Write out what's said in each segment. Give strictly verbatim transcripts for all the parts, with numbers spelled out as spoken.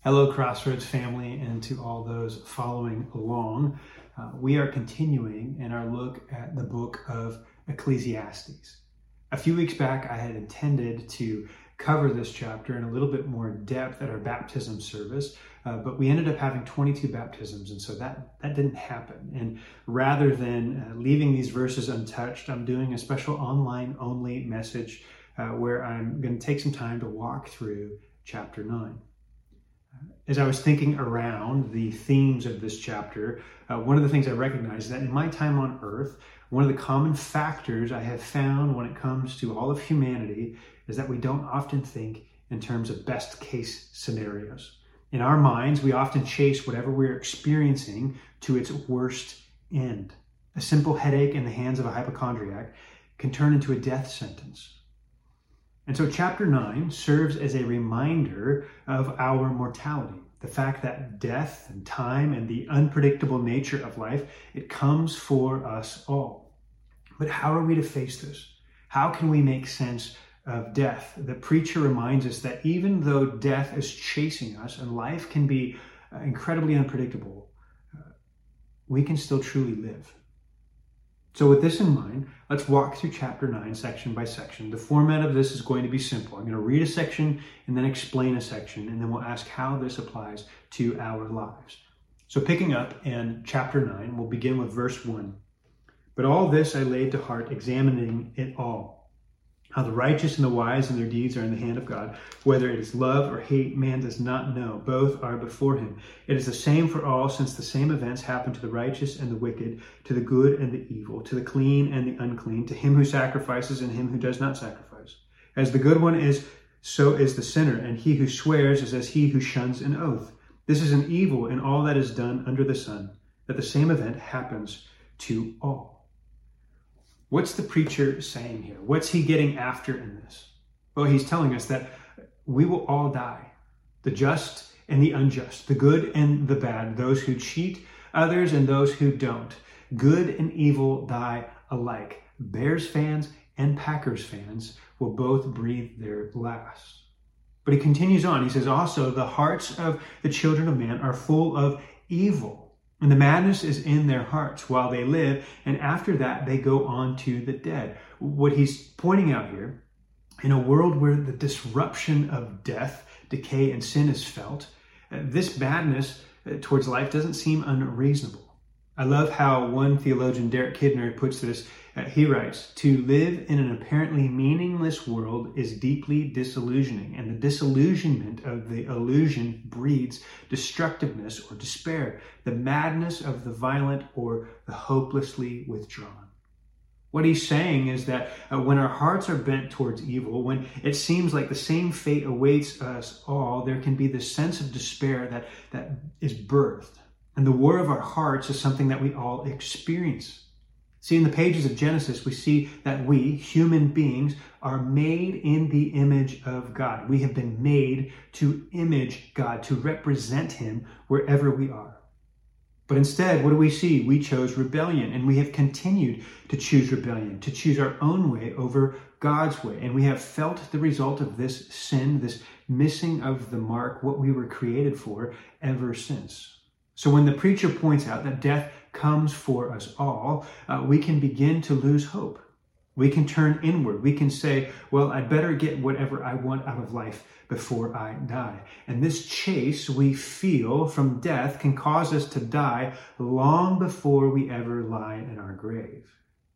Hello, Crossroads family, and to all those following along. Uh, we are continuing in our look at the book of Ecclesiastes. A few weeks back, I had intended to cover this chapter in a little bit more depth at our baptism service, uh, but we ended up having twenty-two baptisms, and so that, that didn't happen. And rather than uh, leaving these verses untouched, I'm doing a special online-only message uh, where I'm going to take some time to walk through chapter nine. As I was thinking around the themes of this chapter, uh, one of the things I recognized is that in my time on earth, one of the common factors I have found when it comes to all of humanity is that we don't often think in terms of best case scenarios. In our minds, we often chase whatever we're experiencing to its worst end. A simple headache in the hands of a hypochondriac can turn into a death sentence. And so chapter nine serves as a reminder of our mortality, the fact that death and time and the unpredictable nature of life, it comes for us all. But how are we to face this? How can we make sense of death? The preacher reminds us that even though death is chasing us and life can be incredibly unpredictable, uh, we can still truly live. So with this in mind, let's walk through chapter nine section by section. The format of this is going to be simple. I'm going to read a section and then explain a section, and then we'll ask how this applies to our lives. So picking up in chapter nine, we'll begin with verse one. But all this I laid to heart, examining it all. How the righteous and the wise and their deeds are in the hand of God. Whether it is love or hate, man does not know. Both are before him. It is the same for all, since the same events happen to the righteous and the wicked, to the good and the evil, to the clean and the unclean, to him who sacrifices and him who does not sacrifice. As the good one is, so is the sinner, and he who swears is as he who shuns an oath. This is an evil in all that is done under the sun, that the same event happens to all. What's the preacher saying here? What's he getting after in this? Well, he's telling us that we will all die. The just and the unjust, the good and the bad, those who cheat others and those who don't. Good and evil die alike. Bears fans and Packers fans will both breathe their last. But he continues on. He says, also, the hearts of the children of man are full of evil. And the madness is in their hearts while they live, and after that they go on to the dead. What he's pointing out here, in a world where the disruption of death, decay, and sin is felt, this madness towards life doesn't seem unreasonable. I love how one theologian, Derek Kidner, puts this. Uh, he writes, to live in an apparently meaningless world is deeply disillusioning, and the disillusionment of the illusion breeds destructiveness or despair, the madness of the violent or the hopelessly withdrawn. What he's saying is that uh, when our hearts are bent towards evil, when it seems like the same fate awaits us all, there can be this sense of despair that, that is birthed. And the war of our hearts is something that we all experience. See, in the pages of Genesis, we see that we, human beings, are made in the image of God. We have been made to image God, to represent him wherever we are. But instead, what do we see? We chose rebellion, and we have continued to choose rebellion, to choose our own way over God's way. And we have felt the result of this sin, this missing of the mark, what we were created for, ever since. So when the preacher points out that death comes for us all, uh, we can begin to lose hope. We can turn inward. We can say, well, I'd better get whatever I want out of life before I die. And this chase we feel from death can cause us to die long before we ever lie in our grave.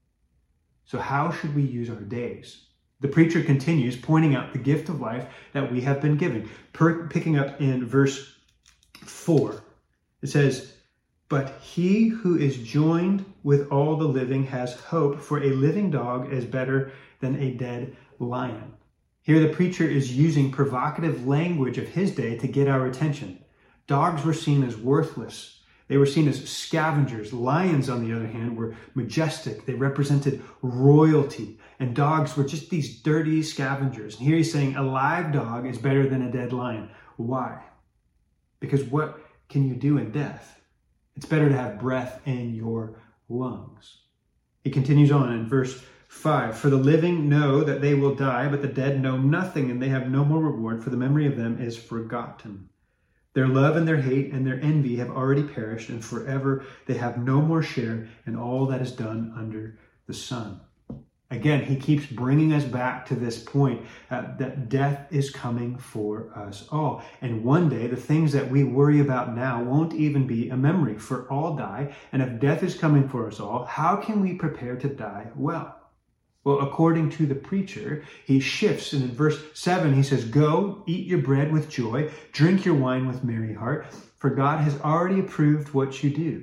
So how should we use our days? The preacher continues, pointing out the gift of life that we have been given. Per- picking up in verse four, it says, but he who is joined with all the living has hope, for a living dog is better than a dead lion. Here the preacher is using provocative language of his day to get our attention. Dogs were seen as worthless. They were seen as scavengers. Lions, on the other hand, were majestic. They represented royalty. And dogs were just these dirty scavengers. And here he's saying a live dog is better than a dead lion. Why? Because what can you do in death? It's better to have breath in your lungs. He continues on in verse five. For the living know that they will die, but the dead know nothing, and they have no more reward, for the memory of them is forgotten. Their love and their hate and their envy have already perished, and forever they have no more share in all that is done under the sun. Again, he keeps bringing us back to this point uh, that death is coming for us all. And one day, the things that we worry about now won't even be a memory, for all die. And if death is coming for us all, how can we prepare to die well? Well, according to the preacher, he shifts. And in verse seven, he says, "Go, eat your bread with joy, drink your wine with merry heart, for God has already approved what you do."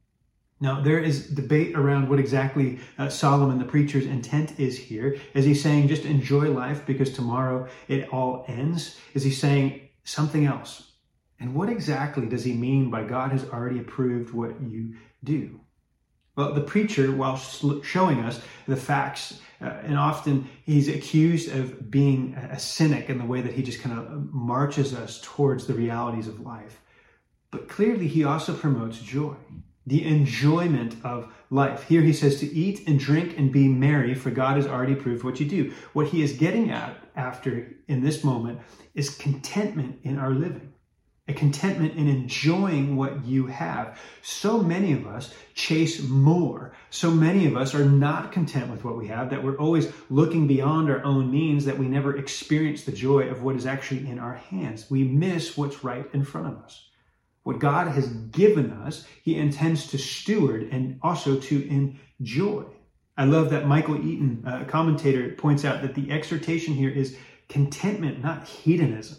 Now, there is debate around what exactly uh, Solomon, the preacher's intent is here. Is he saying just enjoy life because tomorrow it all ends? Is he saying something else? And what exactly does he mean by God has already approved what you do? Well, the preacher, while showing us the facts, uh, and often he's accused of being a cynic in the way that he just kind of marches us towards the realities of life. But clearly he also promotes joy, the enjoyment of life. Here he says to eat and drink and be merry, for God has already proved what you do. What he is getting at after in this moment is contentment in our living. A contentment in enjoying what you have. So many of us chase more. So many of us are not content with what we have, that we're always looking beyond our own means, that we never experience the joy of what is actually in our hands. We miss what's right in front of us. What God has given us, he intends to steward and also to enjoy. I love that Michael Eaton, a commentator, points out that the exhortation here is contentment, not hedonism.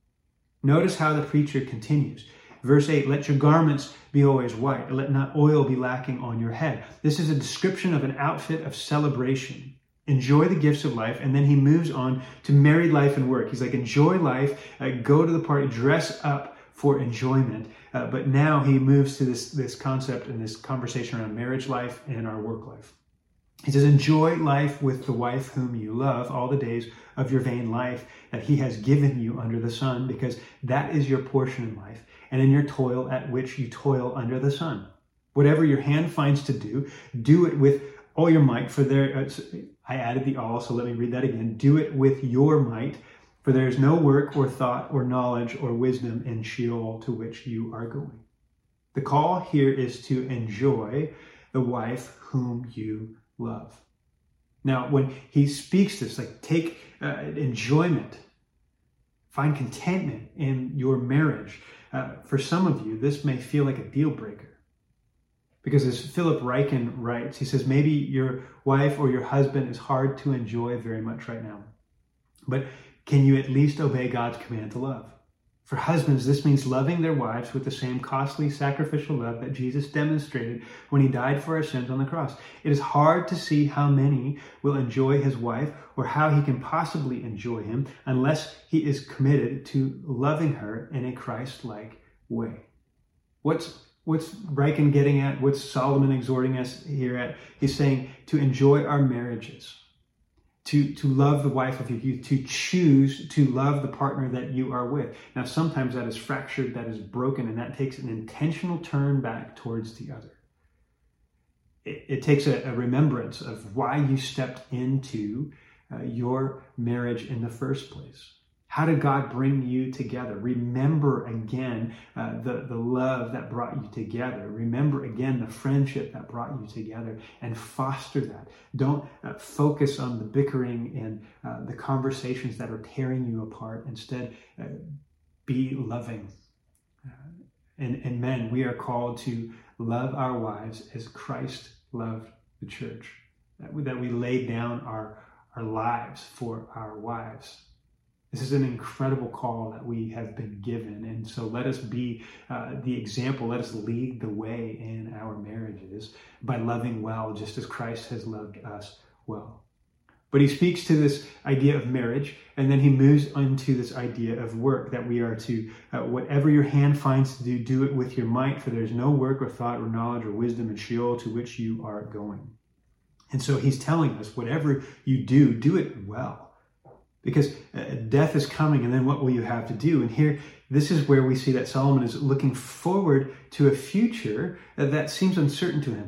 Notice how the preacher continues. Verse eight, "Let your garments be always white, and let not oil be lacking on your head." This is a description of an outfit of celebration. Enjoy the gifts of life, and then he moves on to married life and work. He's like, enjoy life, uh, go to the party, dress up for enjoyment. Uh, but now he moves to this, this concept and this conversation around marriage life and our work life. He says, enjoy life with the wife whom you love all the days of your vain life that he has given you under the sun, because that is your portion in life, and in your toil at which you toil under the sun. Whatever your hand finds to do, do it with all your might, for there, uh, I added the all, so let me read that again. Do it with your might, for there is no work or thought or knowledge or wisdom in Sheol to which you are going. The call here is to enjoy the wife whom you love. Now, when he speaks this, like take uh, enjoyment, find contentment in your marriage. Uh, for some of you, this may feel like a deal breaker. Because as Philip Ryken writes, he says, maybe your wife or your husband is hard to enjoy very much right now. But can you at least obey God's command to love? For husbands, this means loving their wives with the same costly sacrificial love that Jesus demonstrated when he died for our sins on the cross. It is hard to see how many will enjoy his wife or how he can possibly enjoy him unless he is committed to loving her in a Christ-like way. What's What's Ryken getting at? What's Solomon exhorting us here at? He's saying to enjoy our marriages. To, to love the wife of your youth, to choose to love the partner that you are with. Now, sometimes that is fractured, that is broken, and that takes an intentional turn back towards the other. It, it takes a, a remembrance of why you stepped into uh, your marriage in the first place. How did God bring you together? Remember again uh, the, the love that brought you together. Remember again the friendship that brought you together, and foster that. Don't uh, focus on the bickering and uh, the conversations that are tearing you apart. Instead, uh, be loving. Uh, and, and men, we are called to love our wives as Christ loved the church. That we, that we lay down our, our lives for our wives. This is an incredible call that we have been given. And so let us be uh, the example. Let us lead the way in our marriages by loving well, just as Christ has loved us well. But he speaks to this idea of marriage, and then he moves into this idea of work, that we are to, uh, whatever your hand finds to do, do it with your might, for there's no work or thought or knowledge or wisdom in Sheol to which you are going. And so he's telling us, whatever you do, do it well. Because uh, death is coming, and then what will you have to do? And here, this is where we see that Solomon is looking forward to a future that seems uncertain to him.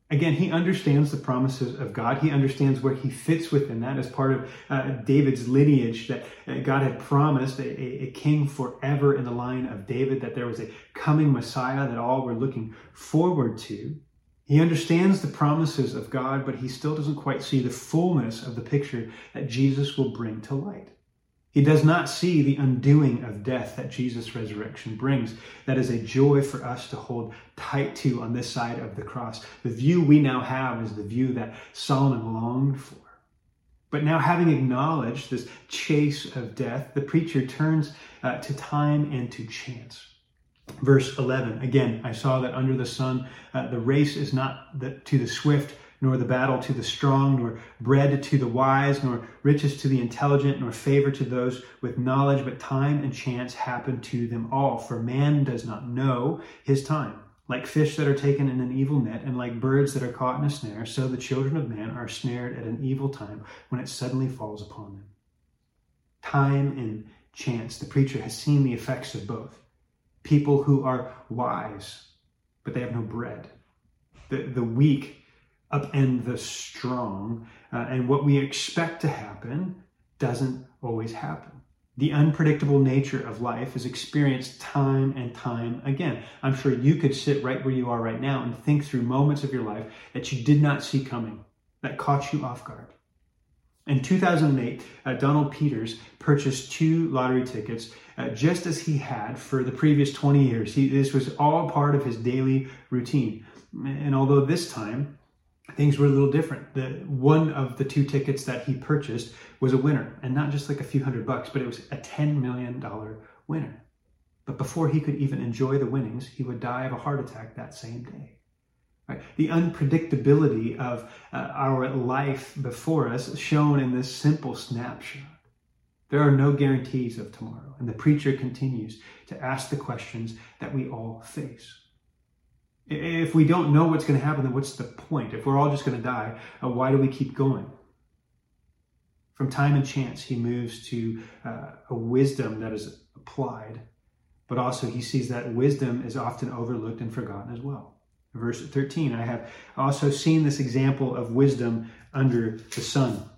Again, he understands the promises of God. He understands where he fits within that as part of uh, David's lineage, that uh, God had promised a, a king forever in the line of David, that there was a coming Messiah that all were looking forward to. He understands the promises of God, but he still doesn't quite see the fullness of the picture that Jesus will bring to light. He does not see the undoing of death that Jesus' resurrection brings. That is a joy for us to hold tight to on this side of the cross. The view we now have is the view that Solomon longed for. But now, having acknowledged this chase of death, the preacher turns uh, to time and to chance. Verse eleven, again, I saw that under the sun, uh, the race is not the, to the swift, nor the battle to the strong, nor bread to the wise, nor riches to the intelligent, nor favor to those with knowledge, but time and chance happen to them all. For man does not know his time. Like fish that are taken in an evil net, and like birds that are caught in a snare, so the children of man are snared at an evil time when it suddenly falls upon them. Time and chance. The preacher has seen the effects of both. People who are wise, but they have no bread. The, the weak upend the strong, uh, and what we expect to happen doesn't always happen. The unpredictable nature of life is experienced time and time again. I'm sure you could sit right where you are right now and think through moments of your life that you did not see coming, that caught you off guard. In two thousand eight, uh, Donald Peters purchased two lottery tickets uh, just as he had for the previous twenty years. He, this was all part of his daily routine. And although this time, things were a little different. The one of the two tickets that he purchased was a winner, and not just like a few hundred bucks, but it was a ten million dollars winner. But before he could even enjoy the winnings, he would die of a heart attack that same day. Right? The unpredictability of uh, our life before us shown in this simple snapshot. There are no guarantees of tomorrow, and the preacher continues to ask the questions that we all face. If we don't know what's going to happen, then what's the point? If we're all just going to die, uh, why do we keep going? From time and chance, he moves to uh, a wisdom that is applied, but also he sees that wisdom is often overlooked and forgotten as well. Verse thirteen, I have also seen this example of wisdom under the sun,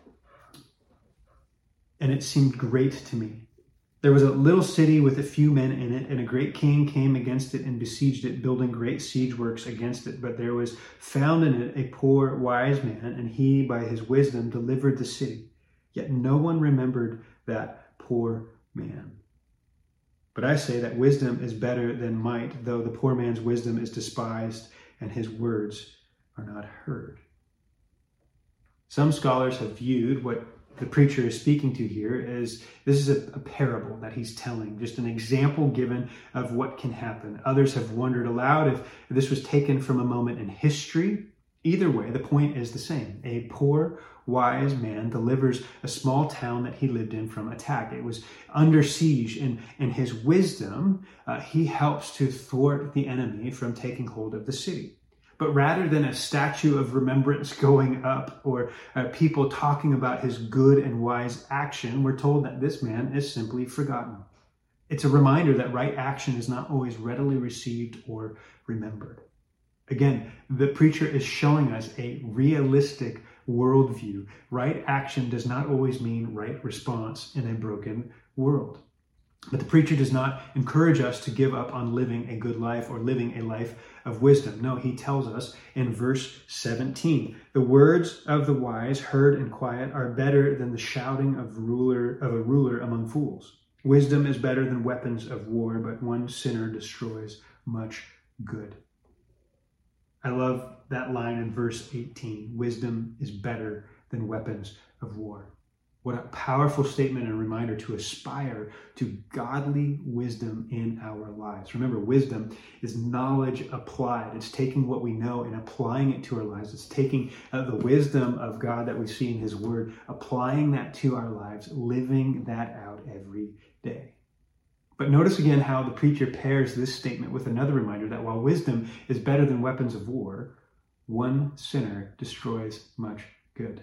and it seemed great to me. There was a little city with a few men in it, and a great king came against it and besieged it, building great siege works against it. But there was found in it a poor wise man, and he, by his wisdom, delivered the city. Yet no one remembered that poor man. But I say that wisdom is better than might, though the poor man's wisdom is despised, and his words are not heard. Some scholars have viewed what the preacher is speaking to here is this is a, a parable that he's telling, just an example given of what can happen. Others have wondered aloud if this was taken from a moment in history. Either way, the point is the same. A poor, wise man delivers a small town that he lived in from attack. It was under siege, and in his wisdom, uh, he helps to thwart the enemy from taking hold of the city. But rather than a statue of remembrance going up or uh, people talking about his good and wise action, we're told that this man is simply forgotten. It's a reminder that right action is not always readily received or remembered. Again, the preacher is showing us a realistic worldview. Right action does not always mean right response in a broken world. But the preacher does not encourage us to give up on living a good life or living a life of wisdom. No, he tells us in verse seventeen, the words of the wise heard in quiet are better than the shouting of ruler of a ruler among fools. Wisdom is better than weapons of war, but one sinner destroys much good. I love that line in verse eighteen. Wisdom is better than weapons of war. What a powerful statement and reminder to aspire to godly wisdom in our lives. Remember, wisdom is knowledge applied. It's taking what we know and applying it to our lives. It's taking uh, the wisdom of God that we see in his word, applying that to our lives, living that out every day. But notice again how the preacher pairs this statement with another reminder that while wisdom is better than weapons of war, one sinner destroys much good.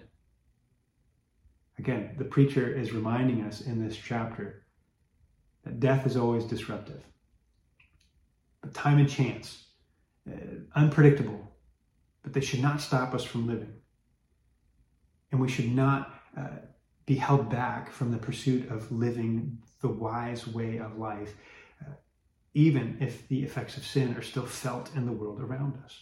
Again, the preacher is reminding us in this chapter that death is always disruptive. But time and chance, uh, unpredictable, but they should not stop us from living. And we should not uh, be held back from the pursuit of living the wise way of life, uh, even if the effects of sin are still felt in the world around us.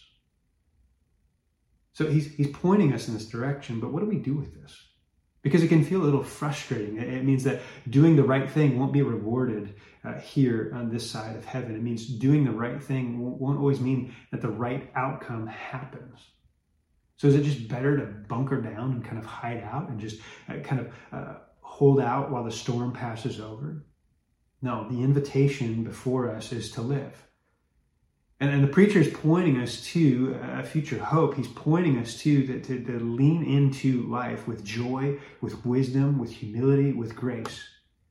So he's, he's pointing us in this direction, but what do we do with this? Because it can feel a little frustrating. It means that doing the right thing won't be rewarded uh, here on this side of heaven. It means doing the right thing won't, won't always mean that the right outcome happens. So is it just better to bunker down and kind of hide out and just uh, kind of uh, hold out while the storm passes over? No, the invitation before us is to live. And, and the preacher is pointing us to a future hope. He's pointing us to, to, to, to lean into life with joy, with wisdom, with humility, with grace.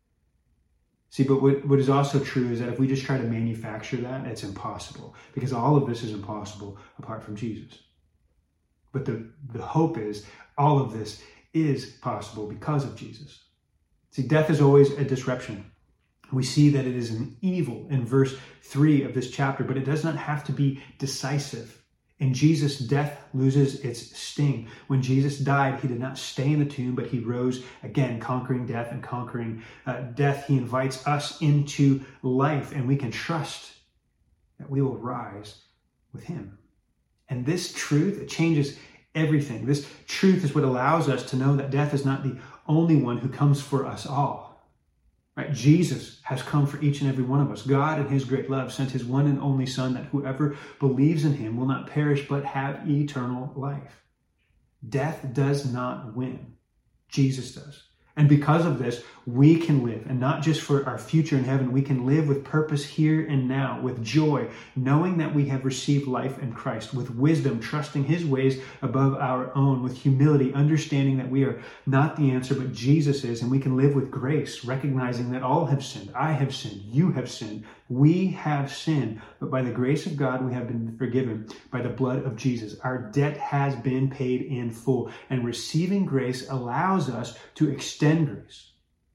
See, but what, what is also true is that if we just try to manufacture that, it's impossible. Because all of this is impossible apart from Jesus. But the, the hope is all of this is possible because of Jesus. See, death is always a disruption. We see that it is an evil in verse three of this chapter, but it does not have to be decisive. In Jesus, death loses its sting. When Jesus died, he did not stay in the tomb, but he rose again, conquering death and conquering uh, death. He invites us into life, and we can trust that we will rise with him. And this truth, it changes everything. This truth is what allows us to know that death is not the only one who comes for us all. Right? Jesus has come for each and every one of us. God, in his great love, sent his one and only Son that whoever believes in him will not perish but have eternal life. Death does not win. Jesus does. And because of this, we can live, and not just for our future in heaven, we can live with purpose here and now, with joy, knowing that we have received life in Christ, with wisdom, trusting his ways above our own, with humility, understanding that we are not the answer, but Jesus is, and we can live with grace, recognizing that all have sinned. I have sinned. You have sinned. We have sinned, but by the grace of God, we have been forgiven by the blood of Jesus. Our debt has been paid in full, and receiving grace allows us to extend grace.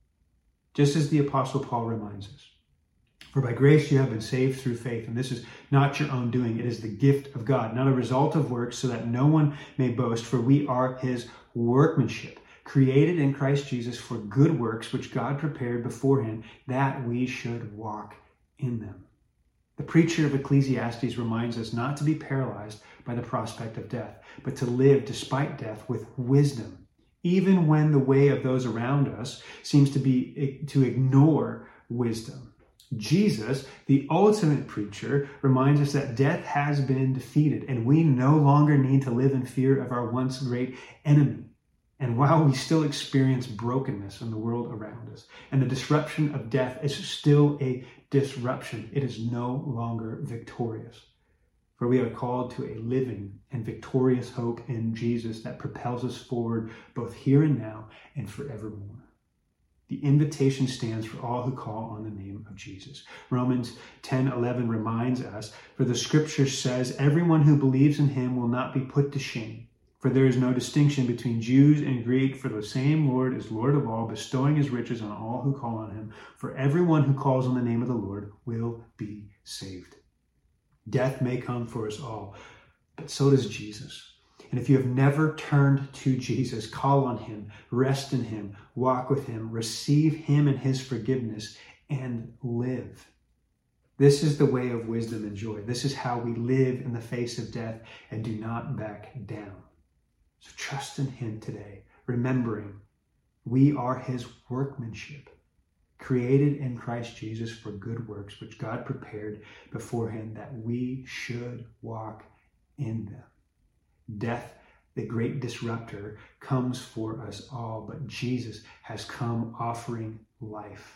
Just as the Apostle Paul reminds us. For by grace you have been saved through faith, and this is not your own doing. It is the gift of God, not a result of works, so that no one may boast, for we are his workmanship, created in Christ Jesus for good works, which God prepared beforehand that we should walk in them. The preacher of Ecclesiastes reminds us not to be paralyzed by the prospect of death, but to live despite death with wisdom, even when the way of those around us seems to be to ignore wisdom. Jesus, the ultimate preacher, reminds us that death has been defeated, and we no longer need to live in fear of our once great enemy. And while we still experience brokenness in the world around us, and the disruption of death is still a disruption, it is no longer victorious. For we are called to a living and victorious hope in Jesus that propels us forward both here and now and forevermore. The invitation stands for all who call on the name of Jesus. Romans ten eleven reminds us, for the scripture says, everyone who believes in him will not be put to shame. For there is no distinction between Jews and Greek, for the same Lord is Lord of all, bestowing his riches on all who call on him. For everyone who calls on the name of the Lord will be saved. Death may come for us all, but so does Jesus. And if you have never turned to Jesus, call on him, rest in him, walk with him, receive him and his forgiveness, and live. This is the way of wisdom and joy. This is how we live in the face of death and do not back down. So trust in him today, remembering we are his workmanship, created in Christ Jesus for good works, which God prepared beforehand that we should walk in them. Death, the great disruptor, comes for us all, but Jesus has come offering life.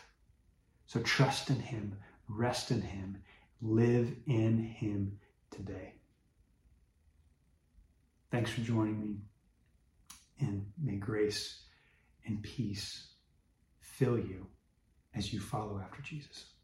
So trust in him, rest in him, live in him today. Thanks for joining me, and may grace and peace fill you as you follow after Jesus.